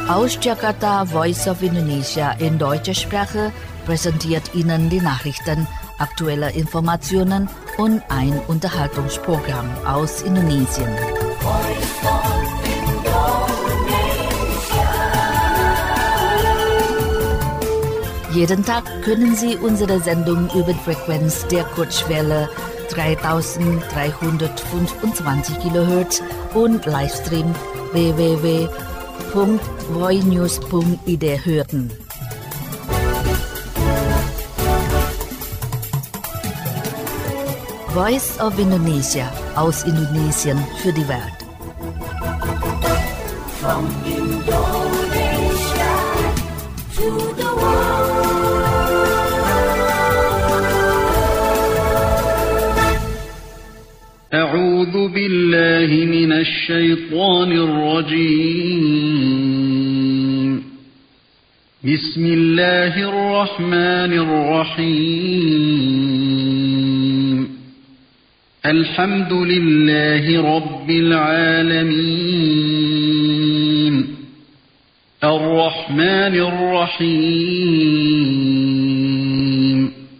Aus Jakarta, Voice of Indonesia in deutscher Sprache präsentiert Ihnen die Nachrichten, aktuelle Informationen und ein Unterhaltungsprogramm aus Indonesien. Jeden Tag können Sie unsere Sendung über die Frequenz der Kurzwelle 3325 kHz und Livestream www.voinews.id hören. Voice of Indonesia aus Indonesien für die Welt. From Indonesia to the world. أعوذ بالله من الشيطان الرجيم. بسم الله الرحمن الرحيم. الحمد لله رب العالمين. الرحمن الرحيم.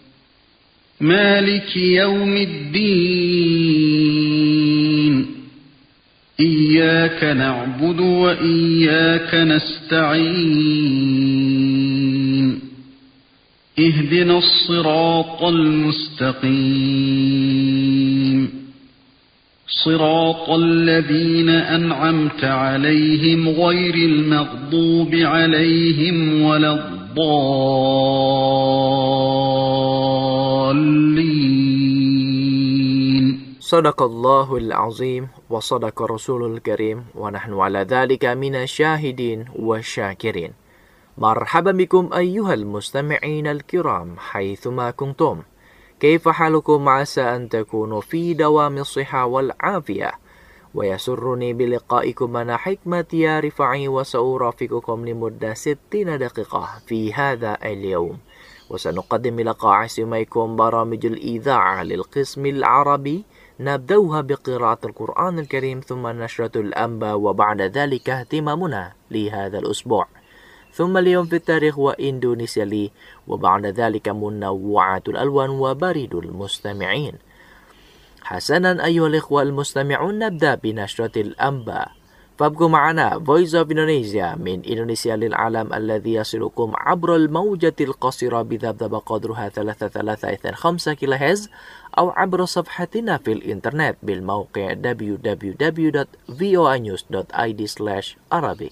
مالك يوم الدين. إياك نعبد وإياك نستعين. اهدنا الصراط المستقيم. صراط الذين أنعمت عليهم غير المغضوب عليهم ولا الضالين. Sadaqallahul azim wa sadaqa rasulul karim wa nahnu ala dhalika minasyahidin wa syakirin. Marhaban bikum ayyuhal mustami'in al-kiram haythuma kuntum. كيف حالكم؟ عسى أن تكونوا في دوام الصحة والعافية ويسرني بلقائكم أنا حكمة يا رفعي وسأرافقكم لمدة 60 دقيقة في هذا اليوم وسنقدم لقاء سميكم برامج الإذاعة للقسم العربي نبدأها بقراءة القرآن الكريم ثم نشرة الأنباء وبعد ذلك اهتمامنا لهذا الأسبوع ثم اليوم في التاريخ وإندونيسيا لي وبعد ذلك منوعات الألوان وبريد المستمعين. حسنا أيها الإخوة المستمعون، نبدأ بنشرة الأنباء، فابقوا معنا Voice of Indonesia من إندونيسيا للعالم الذي يصلكم عبر الموجة القصيرة بذبذب قدرها 3.5 كيلوهرتز أو عبر صفحتنا في الإنترنت بالموقع www.voanews.id/Arabic.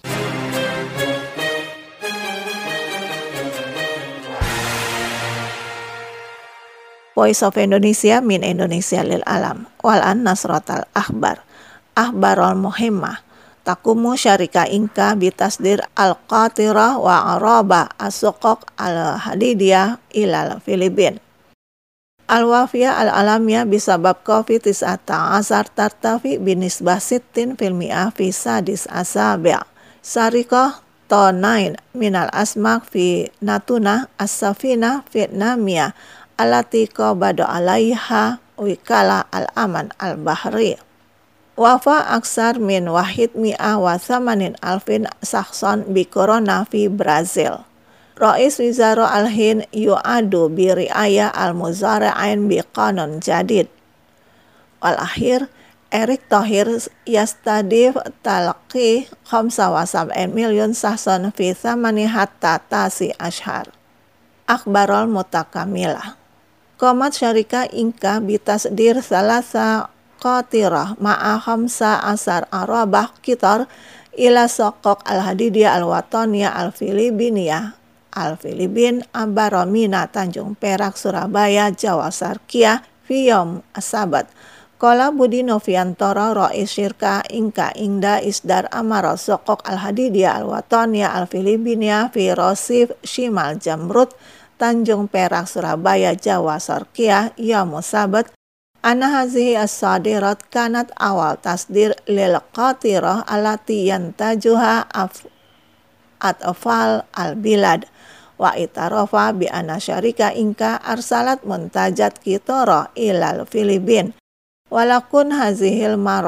Voice of Indonesia min Indonesia lil alam walan nasratal akhbar akhbarul muhimmah takumu syarika inka bitasdir al-qatirah wa araba as-suqaq al-hadidiyah ilal Filipin al-wafiyah al-alamiyah bisabab COVID-19 tartafi binisbah 60% fi sadis asabi' sarikah tonain minal asmak fi natuna as-safina vietnamiyah alati qabada alaiha wikala al-aman al-bahri wafa aksar min wahid mi'ah wa thamanin alfin sakson bi corona fi Brazil. Rais Wizara al-Hin yu'adu bi ri'ayah al-muzara'in bi qanun jadid. Wal akhir Erick Thohir yastadif talqi 75 milyun sakson fi thamani hatta tasi ashar. Akhbarul mutakamilah Qomat syarika inka bitasdir salasa qatirah ma'a khamsa asar arabah kitar ila soqok al-hadidiyah al-watoniyah al-filibiniyah al-filibin Ambaromina Tanjung Perak Surabaya Jawa Sarkiah Fiyom Asabat Kola Budi Noviantoro Rais Syirka Inka Ingda Isdar Amaro Soqok al-hadidiyah al-watoniyah al-filibiniyah fi Rosif Shimal Jamrut Tanjung Perak Surabaya Jawa Sarkiah Yaum Sabat Ana hazihi as-sadirat kanat awal tasdir lil qatirah alati yantajuha atfal al-bilad wa itarofa bi anna syarika inka arsalat muntajat kitara ilal Filipin walakun hazihil marah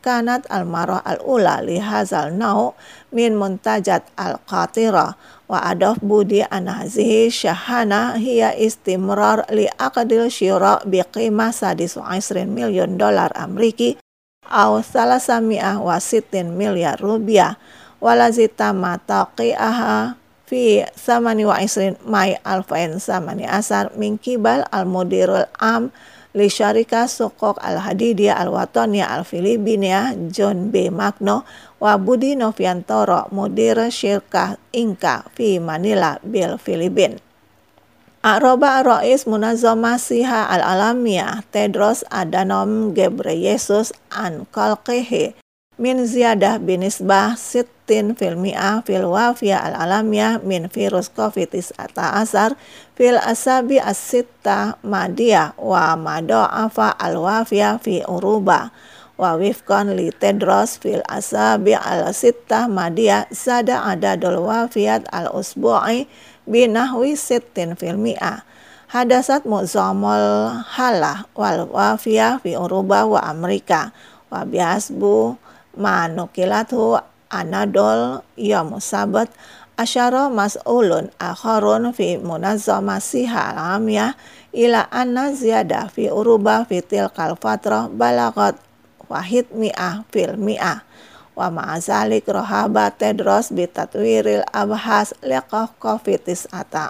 kanat al-marah al-ula li hazal nau min muntajat al-qatira wa adaf budi an hazihi syahana hiya istimrar li aqdil syira biqimah $120 million Ameriki au 360 miliar rupiah walazita mataqi'aha fi 28 Mai 2018 min kibal al-mudirul am li syarika Sukuk al-Hadidiyah al-Wataniyah al-Filipina John B. Magno wa Budi Noviantoro mudir syirkah Inka fi Manila bil Filipin. Aroba Rais Munazzamah Siha al-Alamiyah Tedros Adhanom Ghebreyesus an qalqihi min ziyadah binisbah 60% fil wafiyah al-alamiyah min virus COVID-19 fil asabi as-sittah madiyah wa mado'afa al-wafiyah fi Uruba wa wifqan li Tedros fil asabi al-sittah madiyah sada adadul wafiyat al-usbu'i binahwi 60% hadasat mu'zamul halah wal wafiyah fi Uruba wa Amerika wa bihasbu manukilathu Anadol Yom Sabat asyara mas'ulun akharun fi munazzamah siha alamiyah ila anna ziyadah fi Uruba fi tilkal fatrah balagat wahid mi'ah fil mi'ah wa ma'azalik rohaba Tedros bitatwiril abhas liqah COVID-19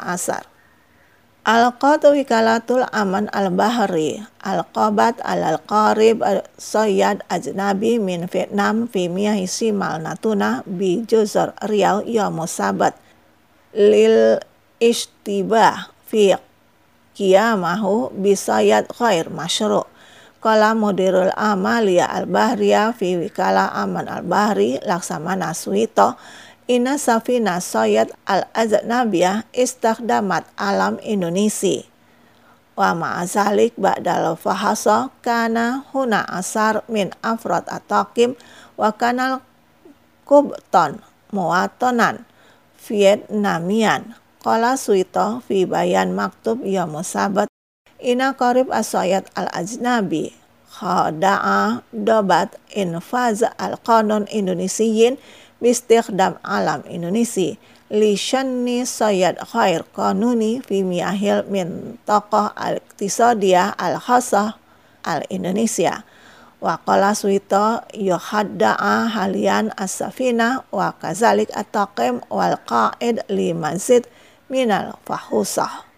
Al-Qatu Wikalatul Aman Al-Bahri Al-Qabat Al-Qarib Soyad Ajnabi min Vietnam fi miyahi Simal Natuna bi Juzur Riau Yawmus Sabat lil ishtibah fi qiyamahu bi Soyad Khair Masyru' Qala Mudirul Amalia Al-Bahriya fi Wikala Aman Al-Bahri Laksamana Suwito Inna safina Soyad al-Ajnabiyah istakhdamat alam Indonesia wa ma'azalik ba'dal fahasa kana huna asar min afrod atakim wa kanal kubton muwatonan Vietnamian qala Suito fi bayan maktub Yawmus Sabat Inna qarib as-Soyad al-Ajnabi khada'a dobat infaz al-qanun Indonesiyin bistikhdam alam Indonesia li syanni Soyad Khair Qanuni fi mi'ahil min tokoh al-iktisadiyah al-khasah al-Indonesia wa qala Suito yuhadda'a halian as-safina wa kazalik at-taqim wal qa'id li mazid minal fahusah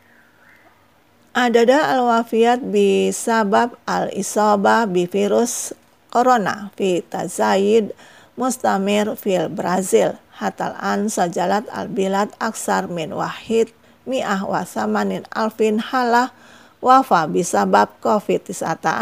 adada al-wafiyat bi sabab al-isabah bi virus corona fi tazayid mustamir fil Brazil hatal an sajalat al-bilad aksar min wahid mi'ah wa samanin alfin halah wafa bisabab COVID-19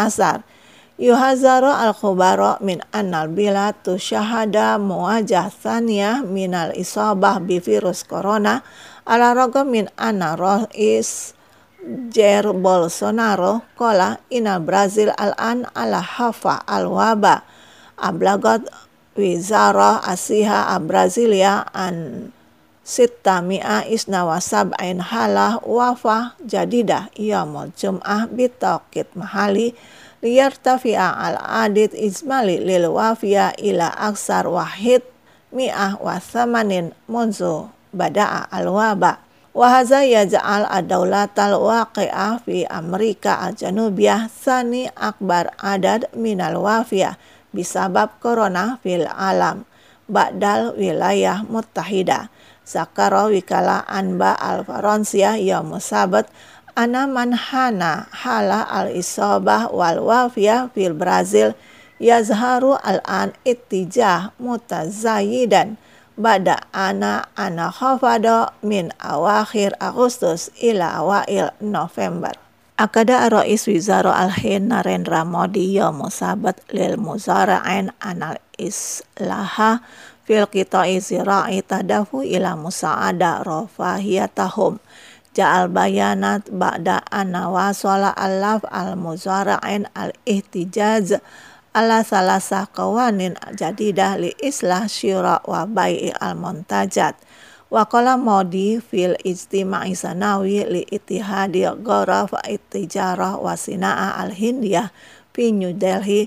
yuhazaru al-khubaro min annal bilad tu syahada muwajah thaniyah minal isabah bi virus corona ala ragam min anna Rais Jair Bolsonaro kola inal Brazil al-an ala hafa al-waba ablagat Wizarah Asiha Brazilia an Sitta Mi'a Isna Wasab'ain halah wafah jadidah Yawmul Jum'ah bitawqit mahali liyartafi'a al-adid izmali lil wafiyah ila aksar wahid mi'ah wa thamanin munzu bada'a al-waba wahaza yaja'al ad-daulatal waqi'ah fi Amerika al-Janubiyah thani akbar adad minal wafiyah bisabab corona fil alam ba'dal wilayah muttahida zakara wikala anba al-Faransia Yawmus Sabat ana manhana hala al-isabah wal wafiyah fil Brazil yazharu al-an ittijah mutazayidan ba'da ana khafada min awakhir Agustus ila awail November Akada Rais Wizara Al-Hin Narendra Modi Yawmus Sabat lil muzara'in anal islaha fil qita'i zira'i tadafu ila musa'ada rafahiyatahum ja'al bayanat ba'da anna wasala alaf al-muzara'in al-ihtijaz ala salasa qawanin jadidah li islah syira wa bai'i al-muntajat Waqala Modi fil ijtima'i sanawi li ittihadi gharaf at-tijarah wa sina'ah al-hindiyah fi New Delhi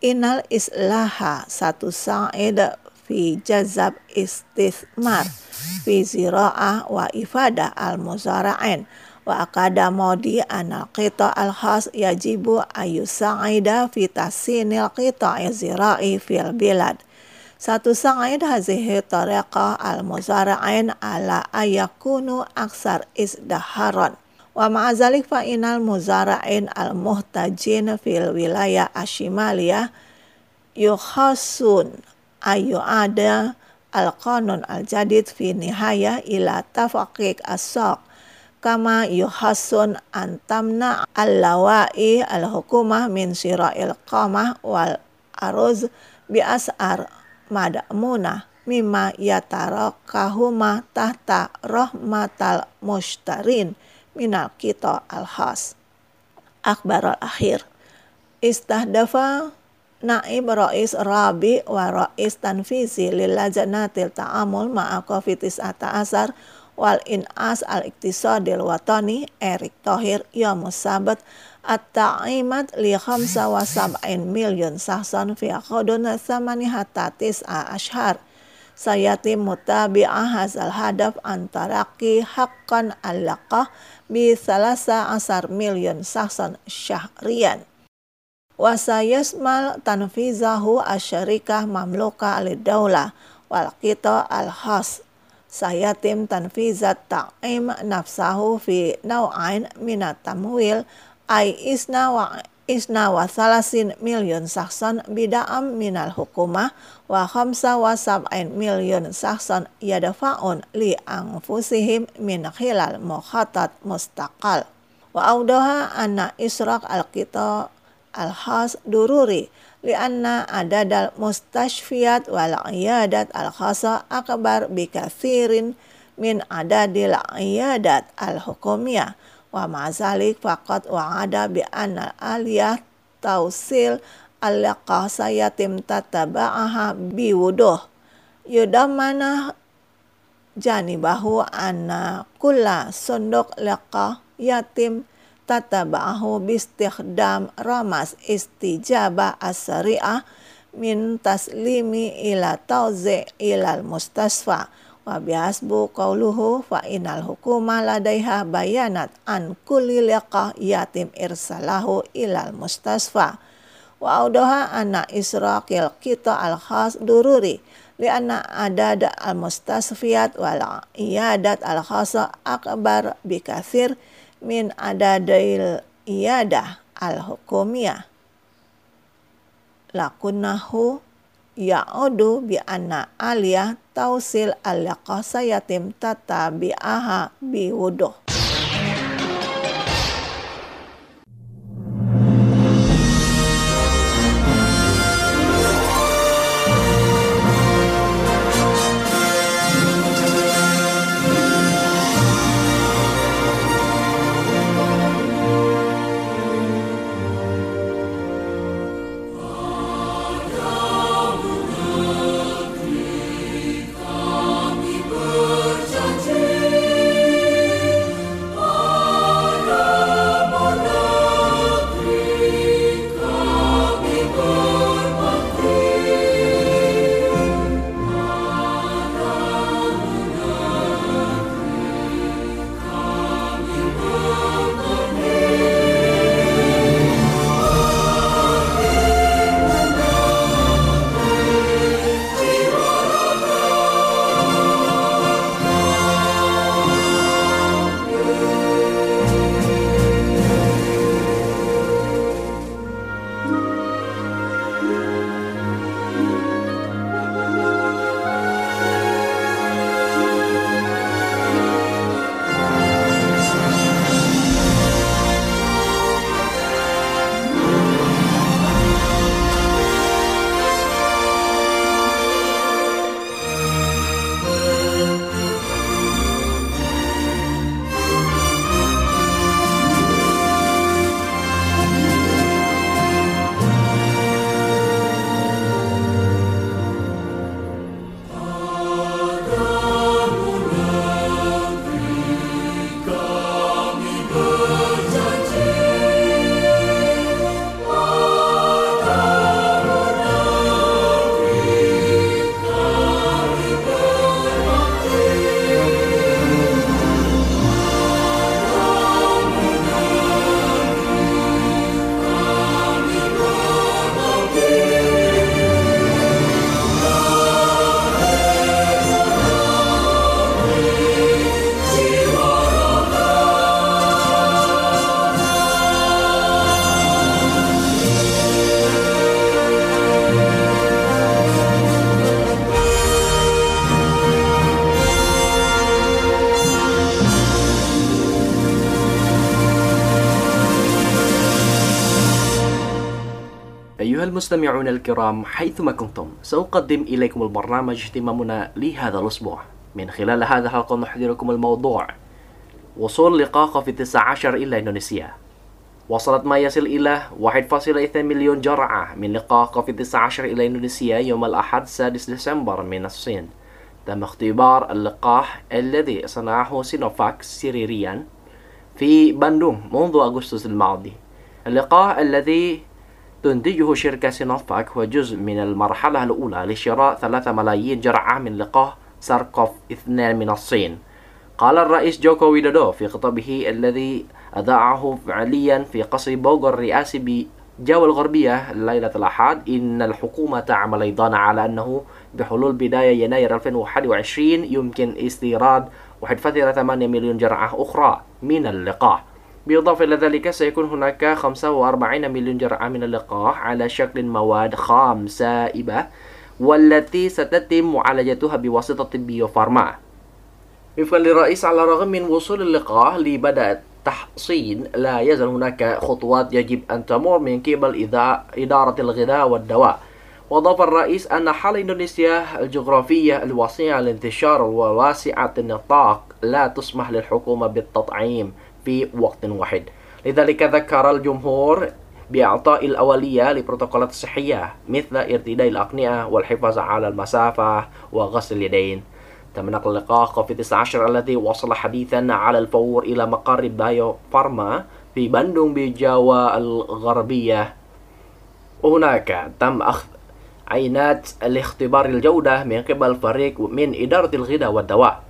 Inal islaha satu sa'id fi jazab istithmar fi zira'ah wa ifadah al-muzara'in wa akada modi anal qita al-khas yajibu ayu sa'ida fi tasinil qita zira'i fil bilad. Satu sa'id hazihi tariqah al-muzara'in ala ayakunu aksar isdaharon. Wa ma'azalik fa inal muzara'in al-muhtajin fil wilayah ashimaliyah yukhasun ayu ada al-qanun al-jadid fi nihayah ila tafaqiq as-saq kama yuhasun antamna al-lawai al-hukumah min sira'il qamah wal aruz bi as'ar mad'munah mimma yatarakahuma tahta rahmatal mushtarin minal qita al-khas. Akhbar al-akhir istahdafa naib rais rabi wa rais tanfizi lil lajnatil ta'amul ma'a Covid-19 wal inas al-iktisadil watani Erick Thohir yamus sabat at-ta'imat li 75 milyon sahsan fi aqdun samani hatta tis'a ashar sayati mutabi'ah hazal hadaf antaraki haqqan al-laqah bi 13 milyon sahsan syahrian wa sayasmal tanfizahu asyarikah mamluka al-dawlah wal qita al-khas sayatim tanfizat ta'im nafsahu fi naw'ain minat tamwil ay isna wa 30 milyon sahsan bida'am minal hukumah wa 75 milyon sahsan yadafa'un li anfusihim min khilal mukhatat mustaqal wa awdaha anna israq al-qita al-khas dururi lianna adadal mustashfiyat wal iyadat al-khasa akbar bikathirin min adadil iyadat al-hukumiyah wa ma'azalik faqat wa'ada bi anna aliyah tausil al-laqah sayatim tataba'aha biwuduh yudamana janibahu anna kulla sunduk laqah yatim tataba'ahu bistikhdam ramas istijabah as-sari'ah min taslimi ila tauzi' ilal mustasfa wa bihasbu qawluhu fa inal hukuma ladaiha bayanat an kulli liqah yatim irsalahu ilal mustasfa wa audaha anna israqil qita al-khas dururi lianna adad al-mustasfiyat wal iyadat al-khasa akbar bikathir min adadail iyadah al-hukumiyah lakunnahu ya'udu bi anna aliyah tausil al-laqah sayatim tatabi'aha biwuduh. المستمعون الكرام حيثما كنتم، سأقدم إليكم البرنامج اهتمامنا لهذا الأسبوع. من خلال هذا الحلقة نحضركم الموضوع وصول لقاح كوفيد-19 إلى إندونيسيا. وصلت ما يصل إلى 1.2 مليون جرعة من لقاح كوفيد-19 إلى إندونيسيا يوم الأحد 6 ديسمبر من الصين. تم اختبار اللقاح الذي صنعه سينوفاك سريريا في باندونغ منذ أغسطس الماضي. اللقاح الذي تنتجه شركة سينوفاك هو جزء من المرحلة الأولى لشراء 3 ملايين جرعة من لقاح SARS-CoV-2 من الصين. قال الرئيس جوكو ويدودو في خطابه الذي أذاعه فعليا في قصر بوغور الرئاسي بجاوا الغربية ليلة الأحد إن الحكومة تعمل أيضا على أنه بحلول بداية يناير 2021 يمكن استيراد 1.8 مليون جرعة أخرى من اللقاح. بالإضافة إلى ذلك سيكون هناك 45 مليون جرعة من اللقاح على شكل مواد خام سائبة والتي ستتم معالجتها بواسطة بيوفارما. وفقا للرئيس، على الرغم من وصول اللقاح لبدء التحصين لا يزال هناك خطوات يجب أن تمر من قبل إدارة الغذاء والدواء. وأضاف الرئيس أن حال إندونيسيا الجغرافية الواسعة الانتشار وواسعة النطاق لا تسمح للحكومة بالتطعيم في وقت واحد. لذلك ذكر الجمهور بإعطاء الأولية لبروتوكولات الصحية مثل ارتداء الأقنعة والحفاظ على المسافة وغسل اليدين. تم نقل لقاح كوفيد-19 الذي وصل حديثا على الفور إلى مقر بايو فارما في باندونغ بجاوا الغربية. وهناك تم أخذ عينات لاختبار الجودة من قبل فريق من إدارة الغذاء والدواء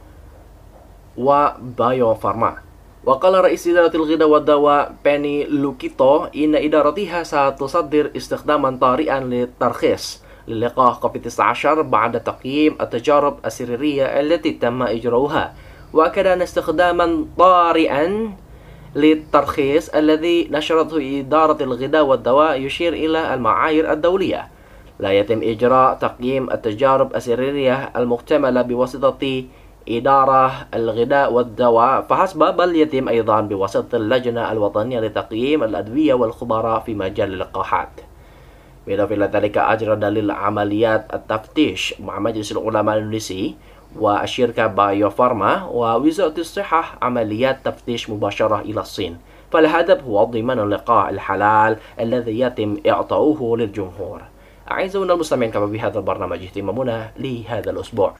وبايو فارما. وقال رئيس إدارة الغذاء والدواء بيني لوكيتو إن إدارتها ستصدر استخداما طارئا للترخيص للقاح كوفيد-19 بعد تقييم التجارب السريرية التي تم إجراؤها. وأكد أن استخداما طارئا للترخيص الذي نشرته إدارة الغذاء والدواء يشير إلى المعايير الدولية. لا يتم إجراء تقييم التجارب السريرية المكتملة بواسطة إدارة الغذاء والدواء فحسب، بل يتم أيضا بواسطة اللجنة الوطنية لتقييم الأدوية والخبراء في مجال اللقاحات. بالإضافة إلى ذلك أجرى دليل عمليات التفتيش مع مجلس العلماء الإندونيسي والشركة بايو فارما ووزارة الصحة عمليات تفتيش مباشرة إلى الصين. فالهدف هو ضمان اللقاح الحلال الذي يتم إعطاؤه للجمهور. أعزائنا المستمعين، كما بهذا البرنامج اهتمامنا لهذا الأسبوع.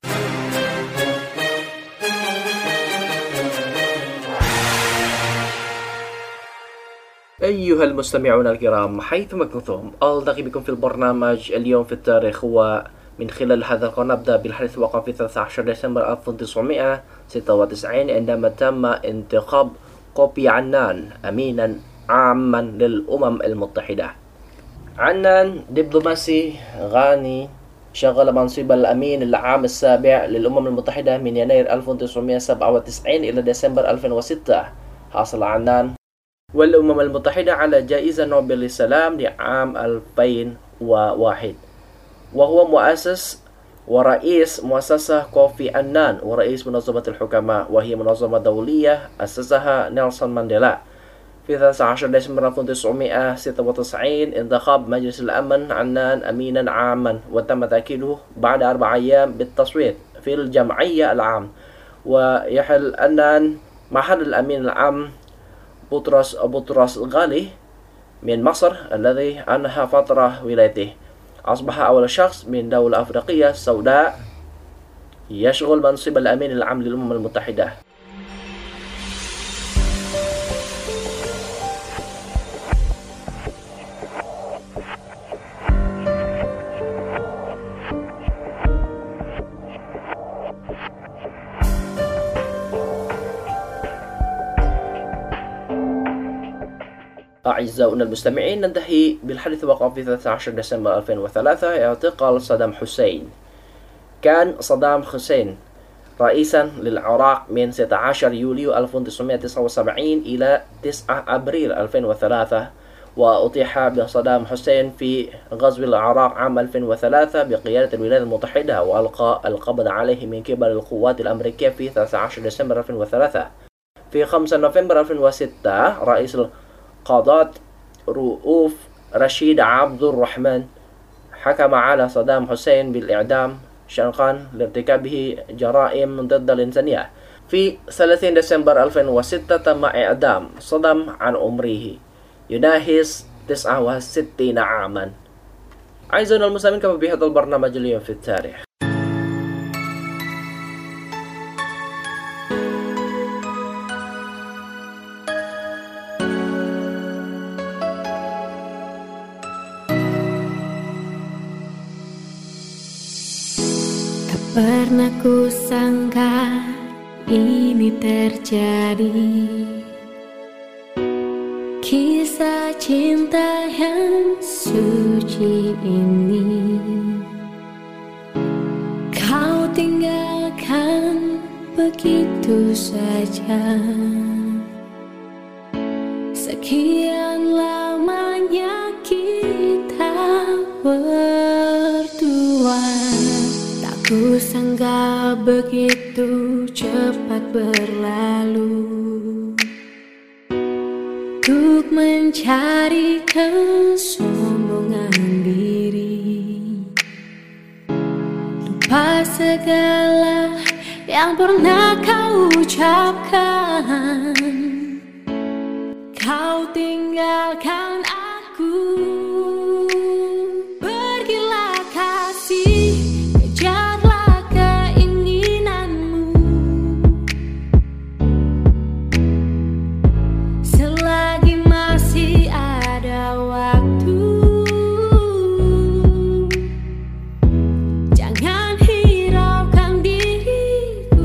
أيها المستمعون الكرام حيثما كنتم، ألتقي بكم في البرنامج اليوم في التاريخ. ومن خلال هذا القناة نبدأ بالحديث وقع في 13 ديسمبر 1996 عندما تم انتخاب كوفي عنان أمينا عاما للأمم المتحدة. عنان دبلوماسي غاني شغل منصب الأمين العام السابع للأمم المتحدة من يناير 1997 إلى ديسمبر 2006. حصل عنان والأمم المتحدة على جائزة نوبل للسلام لعام 2001، وهو مؤسس ورئيس مؤسسة كوفي عنان ورئيس منظمة الحكماء، وهي منظمة دولية أسسها نيلسون مانديلا. في 13 ديسمبر 1996 انتخب مجلس الأمن عنان أمينا عاما، وتم تأكيده بعد 4 أيام بالتصويت في الجمعية العام. ويحل عنان محل الأمين العام بطرس غالي من مصر الذي أنهى فترة ولايته. أصبح أول شخص من دولة أفريقية سوداء يشغل منصب الأمين العام للأمم المتحدة. أعزائنا المستمعين، ننتهي بالحديث وقع في 13 ديسمبر 2003 اعتقال صدام حسين. كان صدام حسين رئيسا للعراق من 16 يوليو 1979 إلى 9 أبريل 2003، وأطيح بصدام حسين في غزو العراق عام 2003 بقيادة الولايات المتحدة، وألقى القبض عليه من قبل القوات الأمريكية في 13 ديسمبر 2003. في 5 نوفمبر 2006 رئيس القضاة رؤوف رشيد عبد الرحمن حكم على صدام حسين بالإعدام شنقا لارتكابه جرائم ضد الإنسانية. في 30 ديسمبر 2006 تم إعدام صدام عن عمره يناهز 69 عاما. أعزائنا المستمعين، كما بهذا البرنامج اليوم في التاريخ. Pernah ku sangka ini terjadi, kisah cinta yang suci ini kau tinggalkan begitu saja. Sekian lamanya kita berdua, ku sangka begitu cepat berlalu untuk mencari kesombongan diri, lupa segala yang pernah kau ucapkan. Kau tinggalkan aku, pergilah kasih, kejarlah keinginanmu. Selagi masih ada waktu, jangan hiraukan diriku.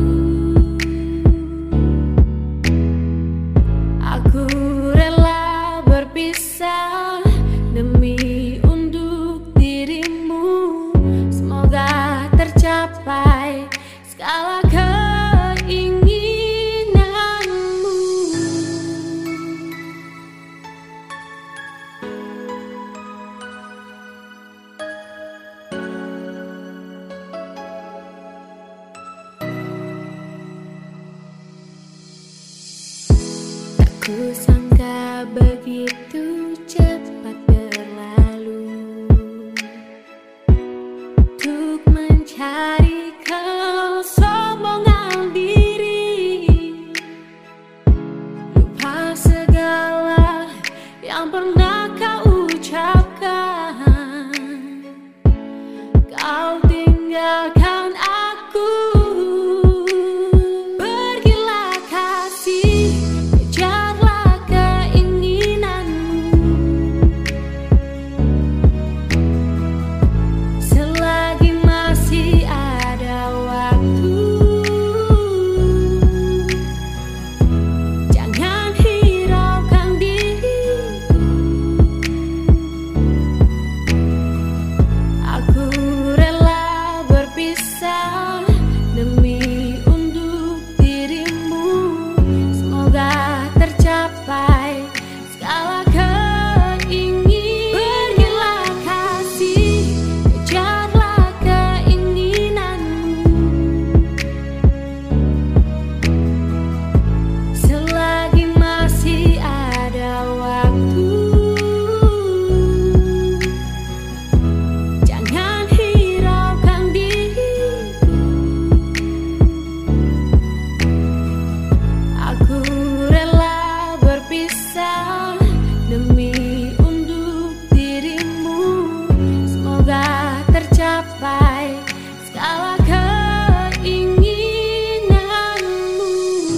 Aku rela berpisah demi untuk dirimu. Semoga tercapai segala keinginanmu. Tak kusangka begitu cepat berlalu untuk mencari kesombongan diri, lupa segala yang pernah kau ucapkan. Kau tinggalkan aku, pergilah kasih, kejarlah keinginanmu. Selagi masih ada waktu, jangan hiraukan diriku. Aku rela berpisah demi untuk dirimu. Semoga tercapai segala keinginanmu. Pergilah kasih, kejarlah keinginanmu. Selagi masih ada waktu, jangan hiraukan diriku. Aku rela berpisah demi untuk dirimu. Semoga tercapai segala keinginanmu.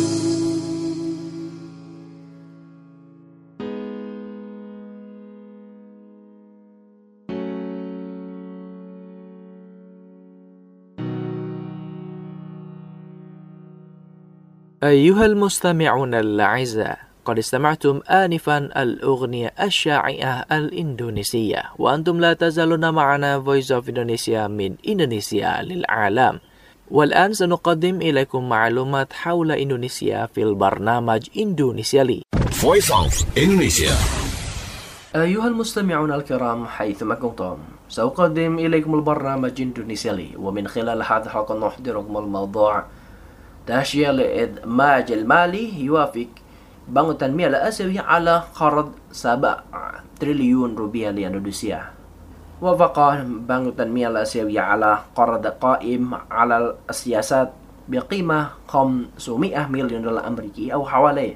أيها المستمعون الأعزاء، قد استمعتم آنفا الأغنية الشائعة الإندونيسية، وأنتم لا تزالون معنا Voice of Indonesia من إندونيسيا للعالم. والآن سنقدم إليكم معلومات حول إندونيسيا في البرنامج إندونيسيا لي. Voice of Indonesia. أيها المستمعون الكرام حيثما كنتم، سأقدم إليكم البرنامج إندونيسيا لي، ومن خلال هذا الحلقة نحضركم الموضوع تهشير الإدماج المالي يوافق Bank Tanmiyah Al-Asawi على قرض 7 triliun rupiah لإندونيسيا. وافق بنك التنمية الآسيوية على قرض قائم على السياسات بقيمة 500 مليون دولار أمريكي أو حوالي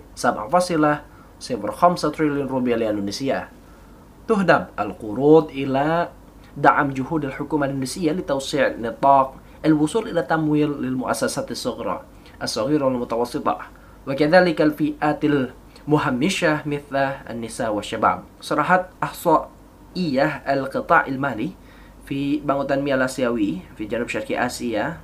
7.05 تريليون روبيا لإندونيسيا. تهدف القروض إلى دعم جهود الحكومة الإندونيسية لتوسيع نطاق الوصول إلى تمويل للمؤسسات الصغيرة والمتوسطة، وكذلك الفئات المهمشة مثل النساء والشباب. صرحت إحصائية القطاع المالي في بنك التنمية الآسيوي في جنوب شرق آسيا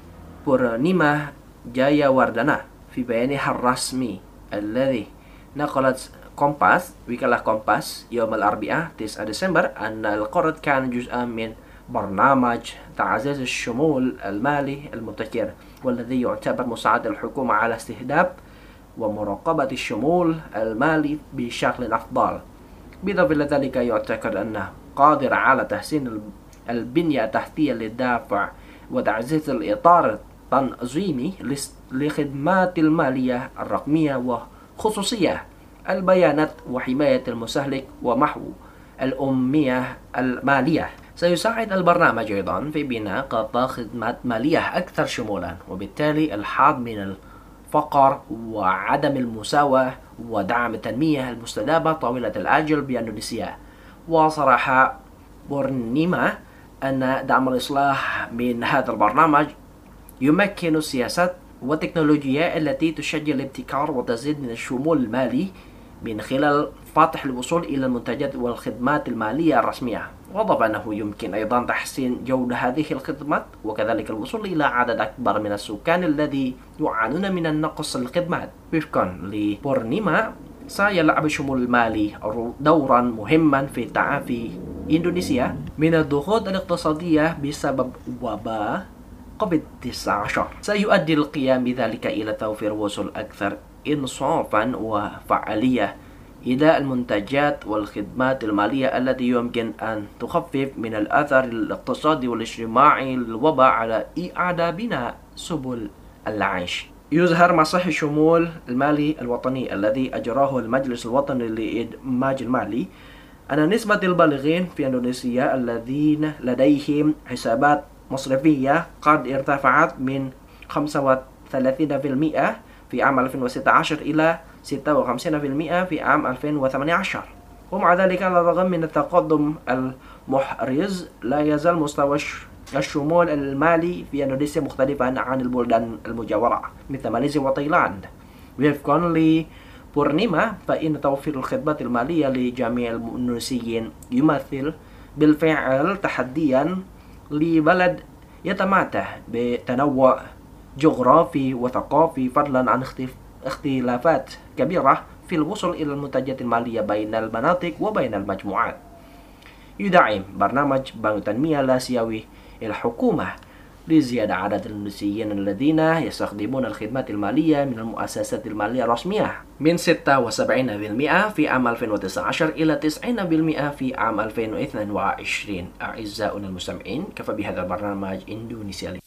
بورنيما جاياوردانا في بيانها الرسمي الذي نقلت وكالة كومباس يوم الأربعاء 9 ديسمبر أن القرض كان جزءا من برنامج تعزيز الشمول المالي المبتكر، والذي يعتبر مساعدة الحكومة على استهداف ومراقبة الشمول المالي بشكل أفضل. بالإضافة إلى ذلك يعتقد أنه قادر على تحسين البنية التحتية للدفع وتعزيز الإطار التنظيمي لخدمات المالية الرقمية وخصوصية البيانات وحماية المستهلك ومحو الأمية المالية. سيساعد البرنامج أيضا في بناء قطاع خدمات مالية أكثر شمولا، وبالتالي الحد من الفقر وعدم المساواة ودعم التنمية المستدامة طويلة الأجل بإندونيسيا. وصرح بورنيما أن دعم الإصلاح من هذا البرنامج يمكن السياسات والتكنولوجيا التي تشجع الابتكار وتزيد من الشمول المالي من خلال فتح الوصول إلى المنتجات والخدمات المالية الرسمية. وأضاف أنه يمكن أيضا تحسين جودة هذه الخدمات وكذلك الوصول إلى عدد أكبر من السكان الذي يعانون من النقص الخدمات. وفقا لبورنيما سيلعب الشمول المالي دورا مهما في تعافي إندونيسيا من الضغوط الاقتصادية بسبب وباء كوفيد-19. سيؤدي القيام بذلك إلى توفير وصول أكثر إنصافا وفعالية إلى المنتجات والخدمات المالية التي يمكن أن تخفف من الأثر الاقتصادي والاجتماعي للوباء على إعادة بناء سبل العيش. يظهر مصح الشمول المالي الوطني الذي أجراه المجلس الوطني للإدماج المالي أن نسبة البالغين في إندونيسيا الذين لديهم حسابات مصرفية قد ارتفعت من 35% في عام 2016 إلى 56% في عام 2018. ومع ذلك على الرغم من التقدم المحرز لا يزال مستوى الشمول المالي في إندونيسيا مختلفا عن البلدان المجاورة مثل ماليزيا وتايلاند. وفقا لبورنيما فإن توفير الخدمات المالية لجميع الإندونيسيين يمثل بالفعل تحديا لبلد يتمتع بتنوع جغرافي وثقافي، فضلا عن اختلافات كبيرة في الوصول إلى المنتجات المالية بين المناطق وبين المجموعات. يدعم برنامج بنك التنمية الآسيوي الحكومة لزيادة عدد الإندونيسيين الذين يستخدمون الخدمات المالية من المؤسسات المالية الرسمية من 76% في عام 2019 إلى 90% في عام 2022. أعزائنا المستمعين، كفى بهذا البرنامج إندونيسيا.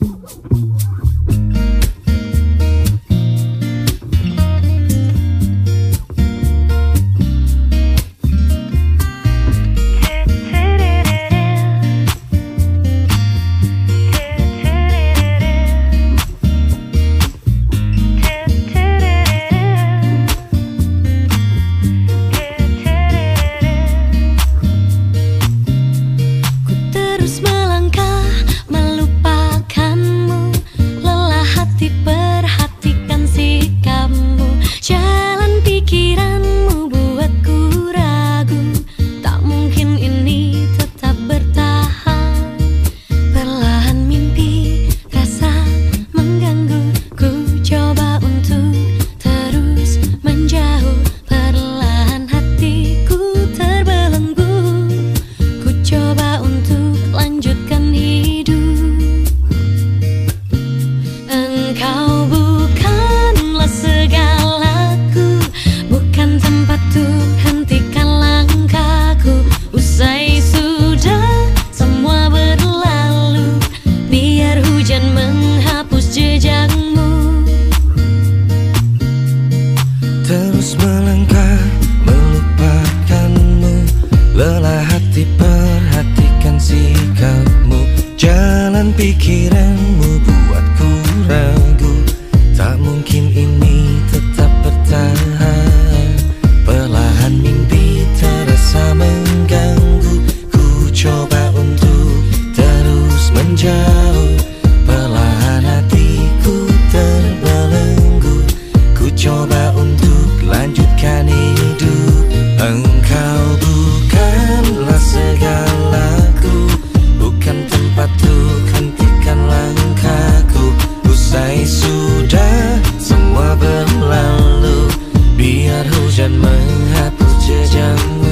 Terus melangkah melupakanmu. Pikiranmu buatku ragu, tak mungkin ini tetap bertahan. Perlahan mimpi terasa mengganggu, ku coba untuk terus menjauh. Perlahan hatiku terbelenggu, ku coba untuk lanjutkan hidup. Engkau bukanlah segalaku, bukan tempat untuk hentikan langkahku. Usai sudah semua berlalu, biar hujan menghapus jejakmu.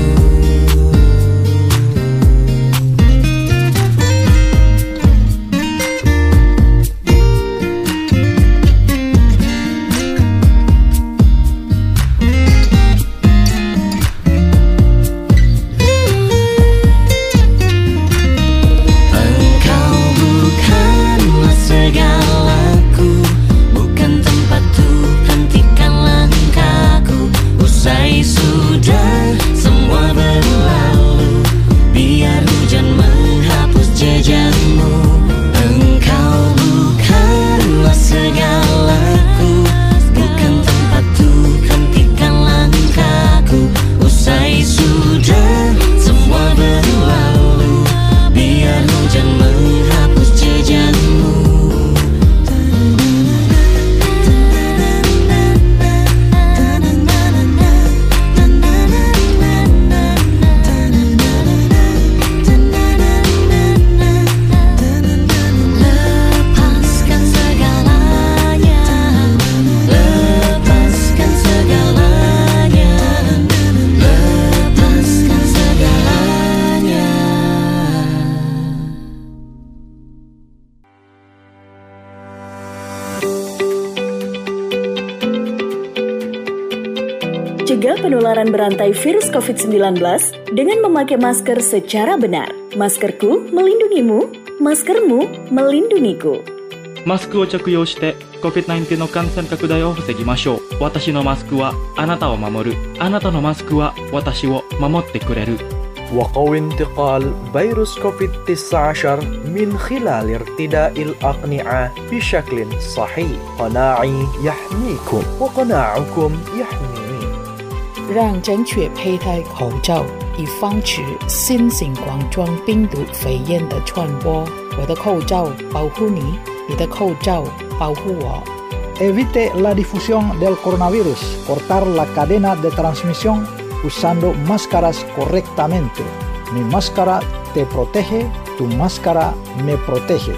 Cegah penularan berantai virus COVID-19 dengan memakai masker secara benar. Maskerku melindungimu, maskermu melindungiku. マスクを着用して COVID-19 の感染拡大を防ぎましょう。私のマスクはあなたを守る。あなたのマスクは私を守ってくれる。 وقوي انتقال فيروس كوفيد-19 من خلال ارتداء الأقنعة بشكل صحيح. قناعي يحميكم وقناعكم يحميني. 让正确佩戴口罩，以防止新型冠状病毒肺炎的传播。我的口罩保护你，你的口罩保护我。 Evite la difusión del coronavirus. Cortar la cadena de transmisión usando máscaras correctamente. Mi máscara te protege, tu máscara me protege.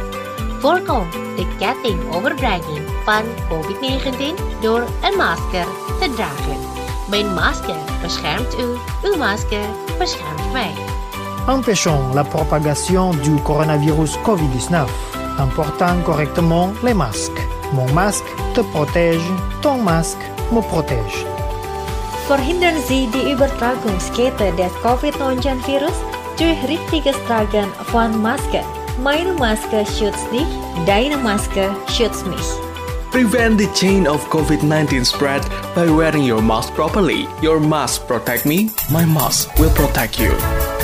Voorkom de ketting overdraging van COVID-19 door een masker te dragen. Mijn masker beschermt u, uw masker beschermt mij. Empêchons la propagation du coronavirus COVID-19 en portant correctement les masques. Mon masque te protège, ton masque me protège. Verhindern Sie die Übertragungskette des COVID-19-Virus durch richtiges Tragen von Maske. Meine Maske schützt dich, deine Maske schützt mich. Prevent the chain of COVID-19 spread by wearing your mask properly. Your mask protect me, my mask will protect you.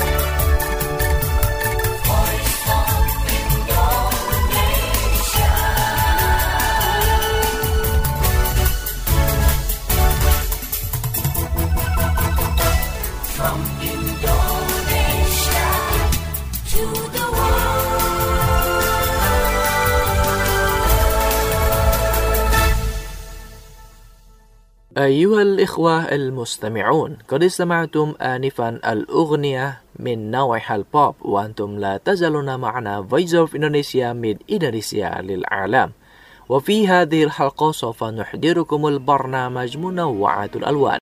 أيها الإخوة المستمعون، قد استمعتم آنفا الأغنية من نوعها البوب، وأنتم لا تزالون معنا Voice of Indonesia من إندونيسيا للعالم. وفي هذه الحلقة سوف نحضركم البرنامج منوعات الألوان.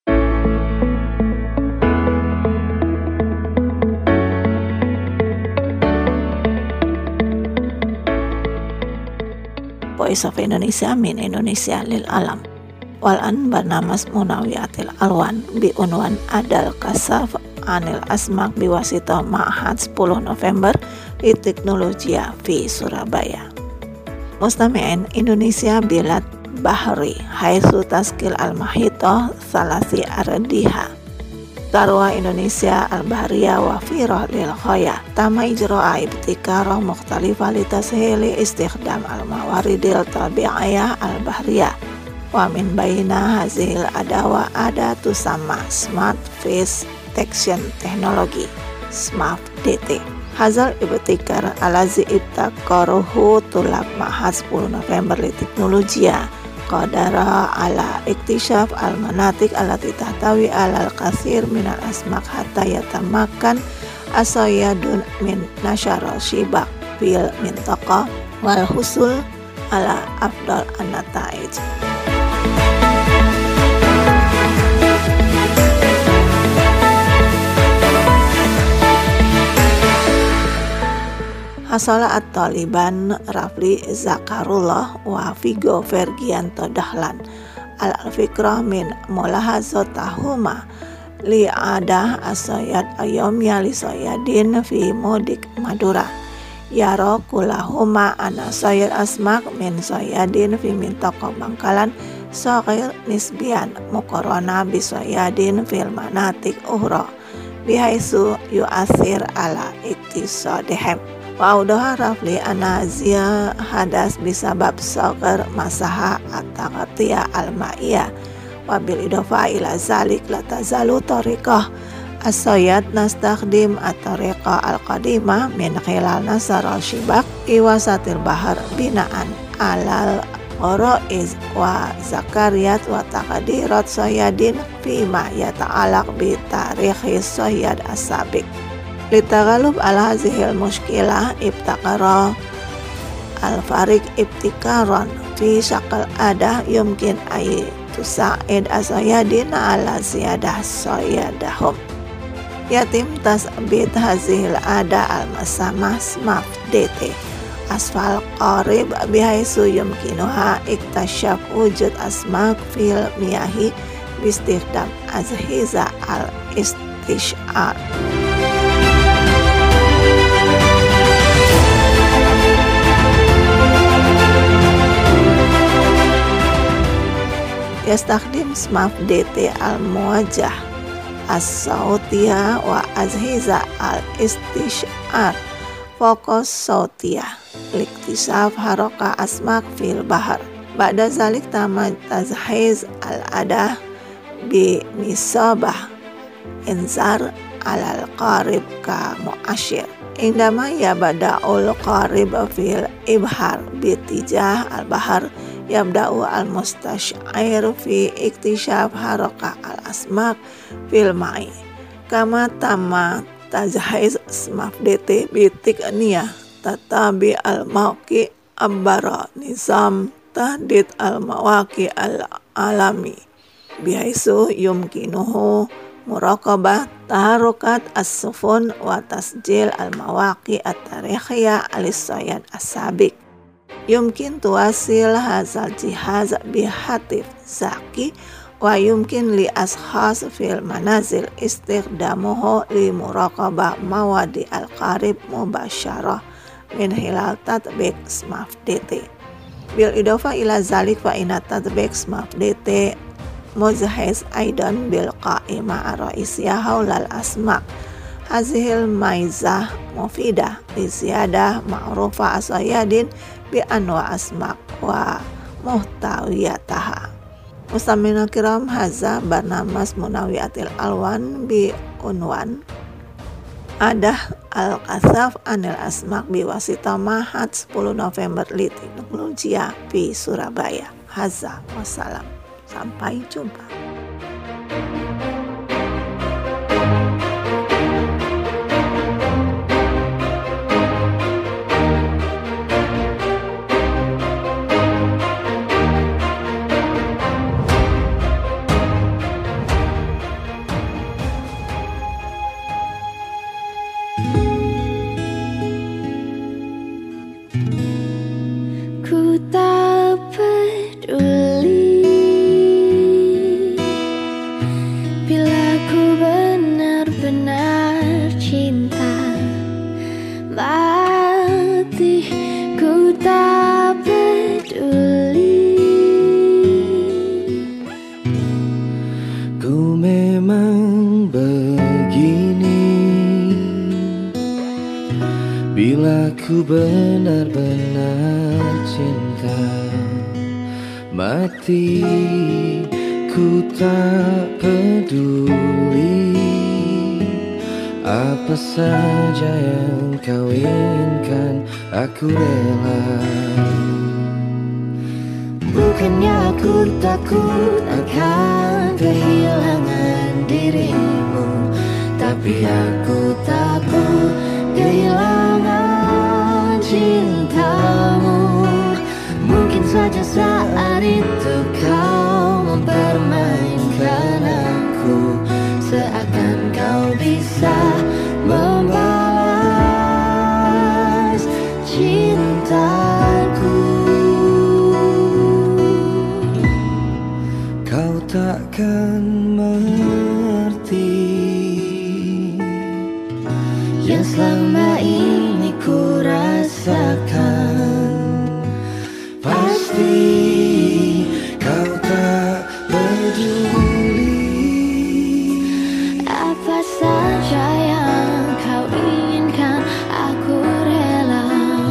Voice of Indonesia min Indonesia lil alam. Walan barnamas munawiyatil alwan biunwan adal kasaf anil asmak biwasito ma'had 10 November di Teknologia fi Surabaya. Mustami'in Indonesia bilat bahri haitsu taskil al-mahito salasi ardiha. Tarwa Indonesia al-Bahriyah wa firah lil ghaya tama ijra'a ibtikarah mukhtalifah li tashili istikhdam al-mawaridil tabi'iyah al-bahriyah wa min baina hazil adawa ada tusamma Smart Face Detection Technology SMART DT. Hazal ibtikar alazi ibtakaruhu tulab mahad 10 November li teknologiya qadara ala iktishaf al-manatik alati tahtawi alal kathir minal asmak hatta yatamakan asayadun min nasyara shibak fil mintaqa wal husul ala afdal an-nata'ij. Hasala at-Taliban Rafli Zakarullah wa Vigo Fergianto Dahlan al-fikrah min mulahazatahuma li adah asayad ayomya li sayadin fi modik Madura yaro kulahuma ana sayad asmak min sayadin fi mintaqa Bangkalan saqir nisbian muqarana bi sayadin fil manatik uhra bihaisu yu'athir ala iktisadihim. Wa'udaha Rafli anazia hadas bisabab saqar masaha at-taqatiyah al-ma'iyah wabil idofa ila zalik la tazalu tariqah as-sayad nastakhdim at-tariqah al-qadimah min khilal nasar al-shibak iwasatil bahar binaan alal qoro'iz wa zakariyat wa taqadirat sayadin fima yata'alaq bi tarikhis sayad as-sabik. Litaghalub ala hazihil mushkilah ibtaqara al-farik ibtikaran fi syakal adah yumkin ay tusa'id asayadina ala ziyadah sayadahum. Yatim tasbit hazihil ada al-masamah SMART DT asfal qarib bihaisu yumkinuha iktasyaf wujud asmak fil miyahi bistikhdam azhiza al-istish'ar. Yastakhdim SMART DT al-muwajjah as-sautiyah wa azhiza al-istish'ar fokus sautiyah liktisaf haroka asmak fil bahar. Ba'da zalik tamad tazhiz al-adah bi misabah inzar alal qarib ka mu'ashir indama yabda'ul qarib fil ibhar bitijah al-bahar yabda'u al-mustash'ir fi iktishaf haroka al-asmak fil ma'i kama tamma tajhiz SMART DT bitik niyah tatabi al-mawqi abbara nizam tahdid al-mawaqi al-alami bihaisu yumkinuhu muraqabah taharukat as-sufun wa tasjil al-mawaqi at-tarikhiyah al-sayad as-sabik. Yumkin tuasil hazal jihaz bihatif zaki wa yumkin li ashas fil manazil istikhdamuhu li muraqabah mawadi al-qarib mubasyarah min hilal tatbik SMART DT. Bil idofa ila zalik fa inna tatbik SMART DT muzahis aidan bil qa'imah ar-ra'isiyah haulal asmak hazihil maizah mufidah li ziyadah ma'rufa asayadin bi anwa asmak wa muhtawiyataha. Mustamina kiram haza barnamas munawiyatil alwan bi unwan adah al-kasaf anil asmak bi wasita mahad 10 November li teknologiya di Surabaya. Haza wassalam. Sampai jumpa. Ku tak peduli Ku benar-benar cinta mati, ku tak peduli apa saja yang kau inginkan, aku rela. Bukannya aku takut akan kehilangan dirimu, tapi aku takut kehilangan cintamu. Mungkin saja saat itu kau mempermainkan aku, seakan kau bisa membalas cintaku. Kau takkan mengerti yang selama ini ku rasakan. Pasti kau tak peduli apa saja yang kau inginkan, aku rela.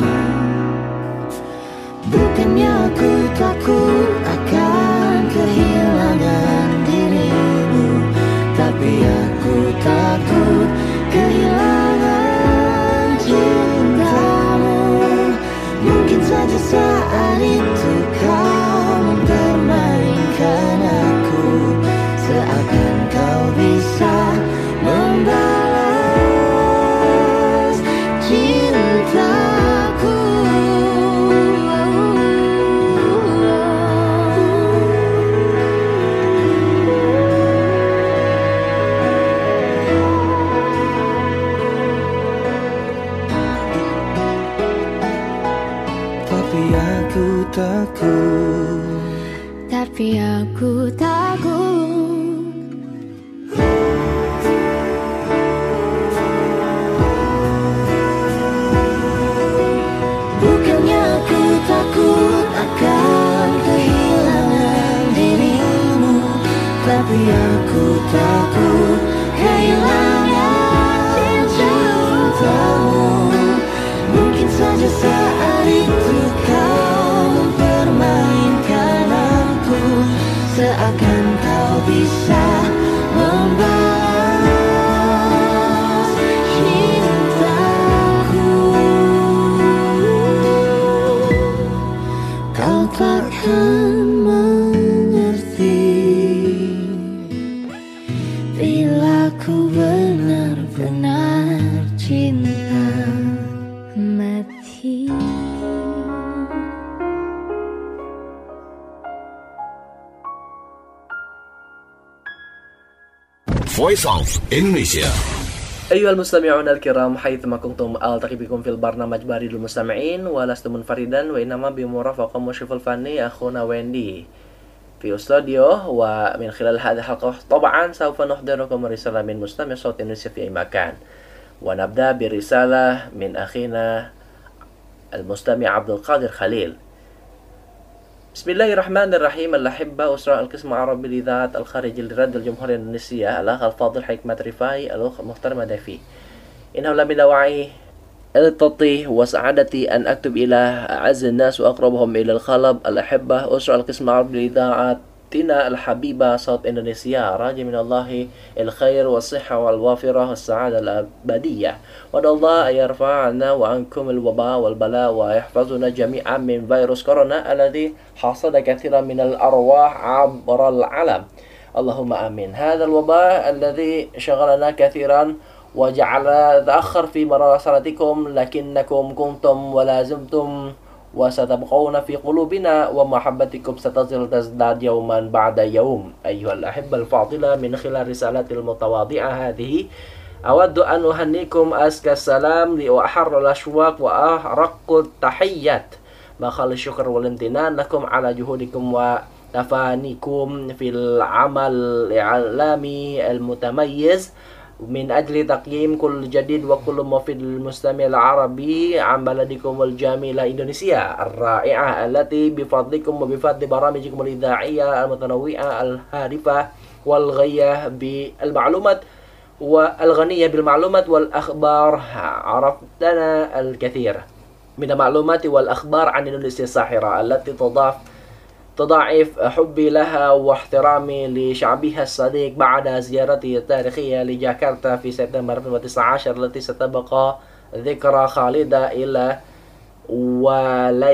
Bukannya aku takut akan kehilangan dirimu, tapi aku takut kehilangan cintamu. Mungkin saja saat itu kau mempermainkan aku, seakan kau bisa membalas cintaku. Tapi aku takut. Bukannya aku takut akan kehilangan dirimu, tapi aku takut kehilangan cintamu. Mungkin saja saat itu kau mempermainkan aku, seakan kau bisa membalas cintaku. Kau takkan mengerti bila ku benar-benar cinta mati. Voice of Indonesia. أيها المستمعون الكرام حيثما كنتم ألتقي بكم في البرنامج بريد المستمعين ولست منفردا وإنما بمرافقة مشرف الفني أخونا ويندي في استوديو. ومن خلال هذه الحلقة طبعا سوف نحضركم رسالة من مستمع صوت إندونيسيا في أي مكان، ونبدأ برسالة من أخينا المستمع عبد القادر خليل. بسم الله الرحمن الرحيم. الأحبة أسرة القسم العربي لإذاعة الخارج لراديو الجمهورية الإندونيسية، الأخ الفاضل حكمة رفاعي، الأخ محترمة دافي، إنه لمن دواعي التطي وسعادتي أن أكتب إلى أعز الناس وأقربهم إلى القلب الأحبة أسرة القسم العربي لإذاعتنا الحبيبة صوت إندونيسيا، راجي من الله الخير والصحة والوافرة والسعادة الأبدية، وأدعو الله أن يرفع عنا وعنكم الوباء والبلاء ويحفظنا جميعا من فيروس كورونا الذي حصد كثيرا من الأرواح عبر العالم، اللهم آمين. هذا الوباء الذي شغلنا كثيرا وجعل تأخر في مراسلتكم، لكنكم كنتم ولازمتم وستبقون في قلوبنا، ومحبتكم ستظل تزداد يوما بعد يوم. أيها الأحبة الفاضلة، من خلال رسالتي المتواضعة هذه أود أن أهنيكم أزكى السلام وأحر الأشواق وأرق التحيات، مع خالص الشكر والامتنان لكم على جهودكم وتفانيكم في العمل الإعلامي المتميز من أجل تقييم كل جديد وكل مفيد للمستمع العربي عن بلدكم الجميلة إندونيسيا الرائعة، التي بفضلكم وبفضل برامجكم الإذاعية المتنوعة الهادفة والغنية بالمعلومات والغنية بالمعلومات والأخبار عرفتنا الكثير. من المعلومات والأخبار عن إندونيسيا الساحرة التي تضاعف حبي لها واحترامي لشعبها الصديق بعد زيارتي التاريخية لجاكرتا في سبتمبر 2019 التي ستبقى ذكرى خالدة إلى ولا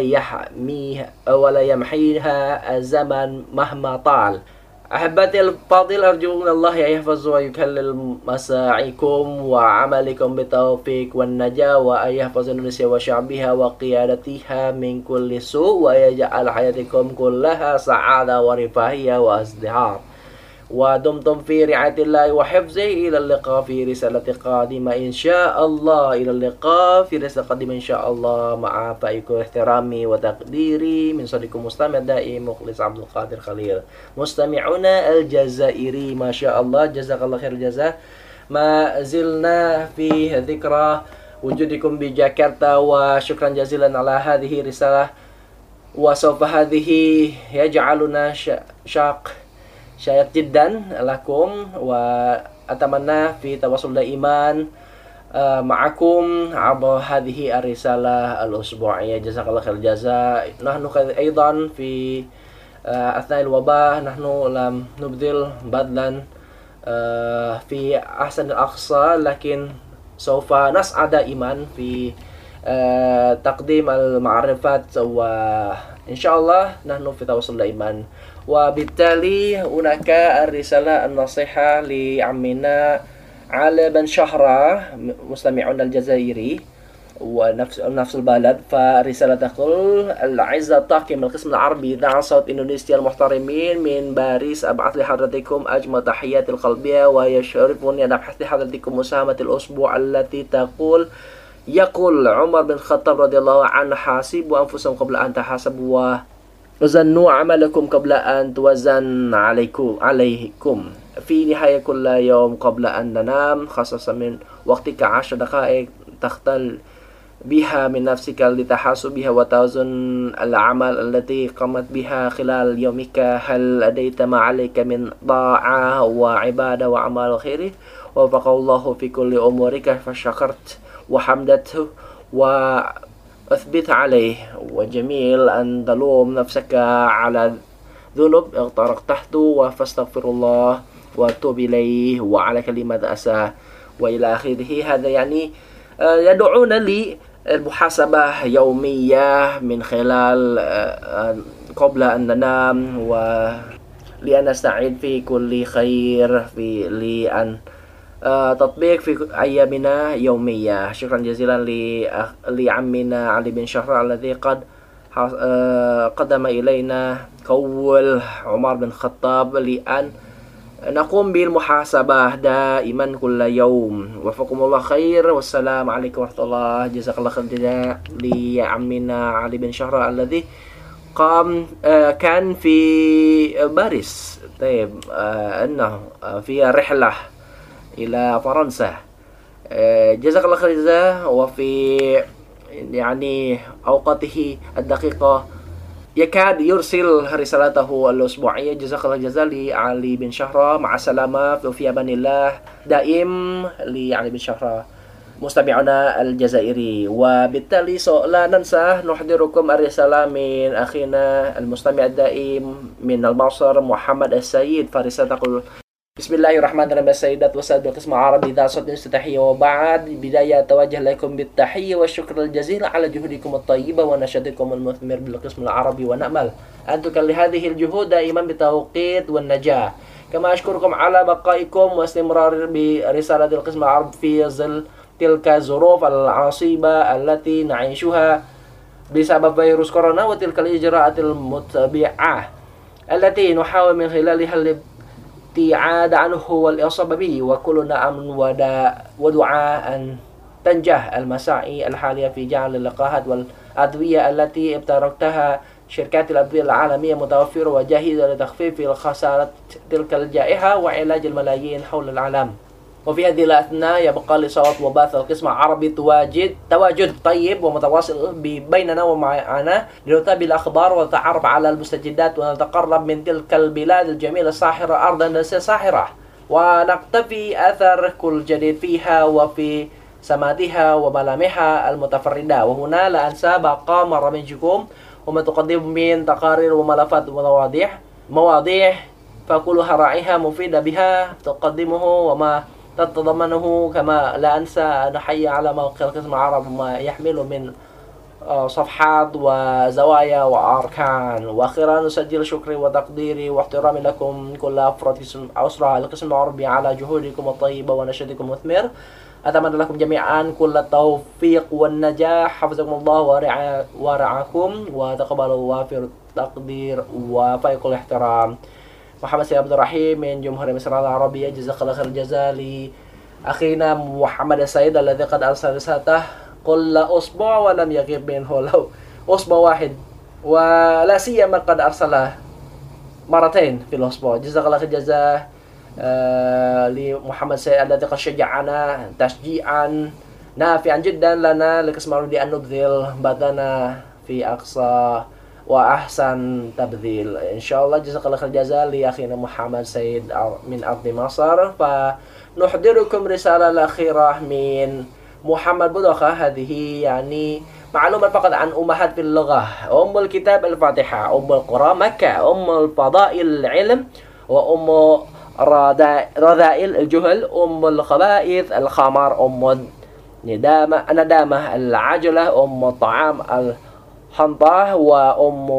يمحيها الزمن مهما طال. أحبتي الفاضل، أرجو من الله يحفظ ويكلل مساعيكم وعملكم بالتوفيق والنجاة، وأن يحفظ إندونيسيا وشعبها وقيادتها من كل سوء، ويجعل حياتكم كلها سعادة ورفاهية وازدهار. ودمتم في رعاية الله وحفظه. إلى اللقاء في رسالة قادمة إن شاء الله. إلى اللقاء في رسالة قادمة إن شاء الله. مع فائق احترامي وتقديري من صديقكم مستمع دائم مخلص عبد القادر خليل. مستمعنا الجزائري ما شاء الله، جزاك الله خير الجزاء. ما زلنا في ذكرى وجودكم بجاكرتا، وشكرا جزيلا على هذه الرسالة. وسوف هذه يجعلنا شايد جدا لكم، وأتمنى في تواصل دائما معكم عبر هذه الرسالة الأسبوعية. جزاك الله خير الجزاء. نحن أيضا في أثناء الوباء نحن لم نبذل بذلا في أحسن الأقصى، لكن سوف نسعى دائما في تقديم المعرفات، وإن شاء الله نحن في تواصل دائما. وبالتالي هناك الرسالة النصيحة لعمنا علي بن شهرة مستمعنا الجزائري ونفس البلد. فالرسالة تقول: الأعزة الطاقم القسم العربي إذاعة صوت إندونيسيا المحترمين من باريس، أبعث لحضرتكم أجمل تحياتي القلبية، ويشرفني أن أبحث لحضرتكم مساهمة الأسبوع التي يقول عمر بن الخطاب رضي الله عنه: حاسبوا أنفسكم قبل أن تحاسبوا، وزنوا عملكم قبل أن توزن عليكم في نهاية كل يوم قبل أن ننام، خصص من وقتك 10 دقائق تختل بها من نفسك لتحاسبها وتوزن الأعمال التي قمت بها خلال يومك. هل أديت ما عليك من طاعة وعبادة وعمل خير؟ وفق الله في كل أمورك، فشكرت وحمدته وأثبت عليه. وجميل أن تلوم نفسك على ذنوب اقترحته فاستغفر الله وتوب إليه وعلى كلمة أسى وإلى آخره. هذا يعني يدعون لي المحاسبة يومية من خلال قبل أن ننام، ولأن أستعد في كل خير لأن تطبيق في أيامنا يومية. شكرا جزيلا لعمنا علي بن شهرة الذي قد قدم إلينا قول عمر بن الخطاب لأن نقوم بالمحاسبة دائما كل يوم. وفقكم الله خير، والسلام عليكم ورحمة الله. جزاك الله خير لعمنا علي بن شهرة الذي كان في باريس. طيب أنه في رحلة إلى فرنسا. جزاك الله خير الجزاء. وفي يعني أوقاته الدقيقة يكاد يرسل رسالته الأسبوعية. جزاك الله الجزاء لعلي بن شهرة. مع السلامة وفي أمان الله دائم لعلي بن شهرة مستمعنا الجزائري. وبالتالي لا ننسى نحضركم الرسالة من أخينا المستمع الدائم من المصر محمد السيد. فرسالة تقول: بسم الله الرحمن الرحيم. السيدات والسادة بالقسم العربي ذا صوت الافتتاحية، وبعد بداية أتوجه لكم بالتحية والشكر الجزيل على جهودكم الطيبة ونشاطكم المثمر بالقسم العربي، ونأمل أن تكلل هذه الجهود دائما بالتوقيت والنجاح. كما أشكركم على بقائكم واستمرار برسالة القسم العربي في ظل تلك الظروف العصيبة التي نعيشها بسبب فيروس كورونا، وتلك الإجراءات المتبعة التي نحاول من خلالها الابتعاد عنه والإصابة به. وكلنا أمن ودعاء أن تنجح المساعي الحالية في جعل اللقاحات والأدوية التي ابتكرتها شركات الأدوية العالمية متوفرة وجاهزة لتخفيف الخسارة تلك الجائحة وعلاج الملايين حول العالم. وفي هذه الأثناء يبقى لصوت وبث القسم العربي تواجد طيب ومتواصل بيننا ومعنا لنتابع الأخبار ونتعرف على المستجدات ونتقرب من تلك البلاد الجميلة الساحرة، أرض إندونيسيا الساحرة، ونقتفي أثر كل جديد فيها وفي سماتها وملامحها المتفردة. وهنا لا أنسى بقى مرة منكم وما تقدم من تقارير وملفات مواضيع فكلها راعيها مفيدة بها تقدمه وما تتضمنه. كما لا أنسى أن أحيي على موقع القسم العرب ما يحمل من صفحات وزوايا وأركان. وأخيرا نسجل شكري وتقديري واحترامي لكم كل أفراد أسرة القسم العربي على جهودكم الطيبة ونشاطكم المثمر. أتمنى لكم جميعا كل التوفيق والنجاح. حفظكم الله ورعاكم وتقبلوا وافر التقدير وفائق الاحترام. محمد سيد عبد الرحيم من جمهورية مصر العربية. جزاك الله خير الجزاء لأخينا محمد السيد الذي قد أرسل رسالته كل أسبوع ولم يغيب منه لو أسبوع واحد، ولا سيما قد أرسل مرتين في الأسبوع. جزاك الله خير الجزاء لمحمد السيد الذي قد شجعنا تشجيعا نافعا جدا لنا لقسم العربي أن نبذل بدنا في أقصى وأحسن تبذيل إن شاء الله. جزاك الله خير الجزاء لأخينا محمد سيد من أرض مصر. فنحضركم رسالة الأخيرة من محمد بدوخة. هذه يعني معلومة فقط عن أمهات في اللغة: أم الكتاب الفاتحة، أم القرآن مكة، أم الفضائل العلم، وأم رذائل الجهل، أم الخبائث الخمر، أم الندامة العجلة، أم الطعام الحنطة، وأم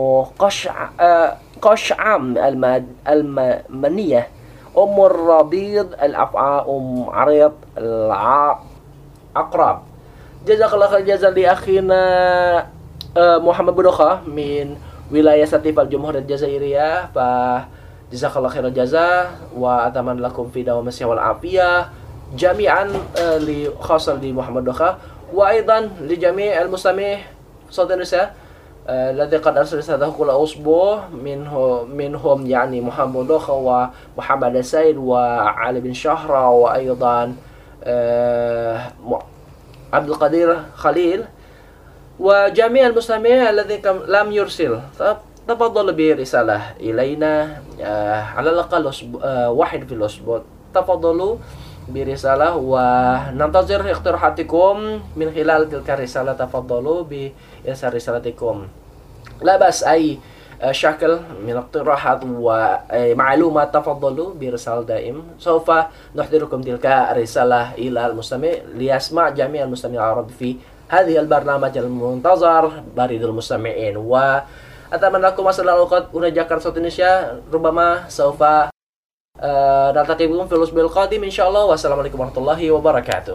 قشعم المنية، أم الربيض الأفعى، أم عريض العقرب. جزاك الله خير الجزاء لأخينا محمد بدوخة من ولاية ستيف الجمهورية الجزائرية. فجزاك الله خير الجزاء وأتمنى لكم في دوام الصحة والعافية جميعا، خاصة لمحمد بدوخة وأيضا لجميع المستمعين صوت النساء الذي قد أرسل رسالته كل أسبوع، منهم يعني محمد بدوخة ومحمد السيد وعلي بن شهرة وأيضا عبد القدير خليل وجميع المستمعين الذين لم يرسل. تفضلوا برسالة إلينا على الأقل واحد في الأسبوع. تفضلوا برسالة وننتظر اقتراحاتكم من خلال تلك الرسالة. تفضلوا بإرسال رسالتكم، لا بأس أي شكل من اقتراحات ومعلومات. تفضلوا برسالة دائم. سوف نحضركم تلك الرسالة إلى المستمع ليسمع جميع المستمعين العرب في هذه البرنامج المنتظر بريد المستمعين. وأتمنى لكم أسأل الأوقات هنا جاكرتا صوت إندونيسيا. ربما سوف نلتقي بكم في الأسبوع القادم إن شاء الله. والسلام عليكم ورحمة الله وبركاته.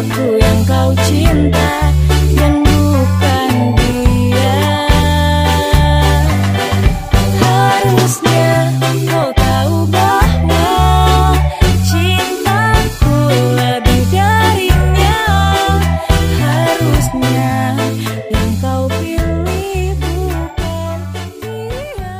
aku yang kau cinta dan bukan dia. Harusnya kau tahu bahwa cintaku lebih darinya. Harusnya yang kau pilih bukan dia.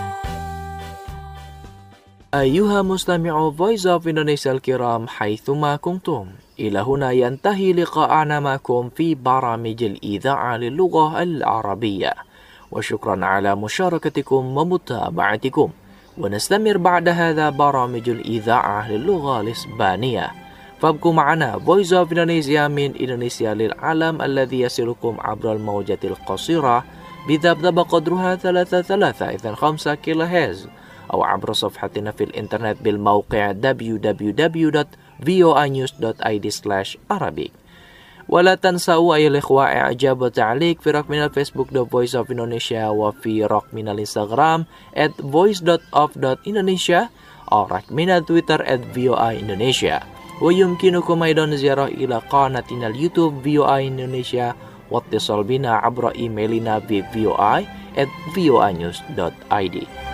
أيها مستمعو Voice of Indonesia الكرام حيثما كنتم، إلى هنا ينتهي لقاءنا معكم في برامج الإذاعة للغة العربية، وشكرا على مشاركتكم ومتابعتكم. ونستمر بعد هذا برامج الإذاعة للغة الإسبانية، فابقوا معنا Voice of Indonesia من إندونيسيا للعالم الذي يصلكم عبر الموجة القصيرة بذبذبة قدرها 3.325 كيلوهرتز، أو عبر صفحتنا في الإنترنت بالموقع www.voanews.id/Arabic. ولا تنسوا أيها الإخوة إعجاب وتعليق في رقمنا الفيسبوك The Voice of Indonesia، وفي رقمنا الإنستغرام @voice.of.indonesia، أو رقمنا تويتر @voaindonesia. ويمكنكم أيضا زيارة إلى قناتنا اليوتيوب VOA Indonesia، واتصال بنا عبر إيميلنا في voi@voanews.id.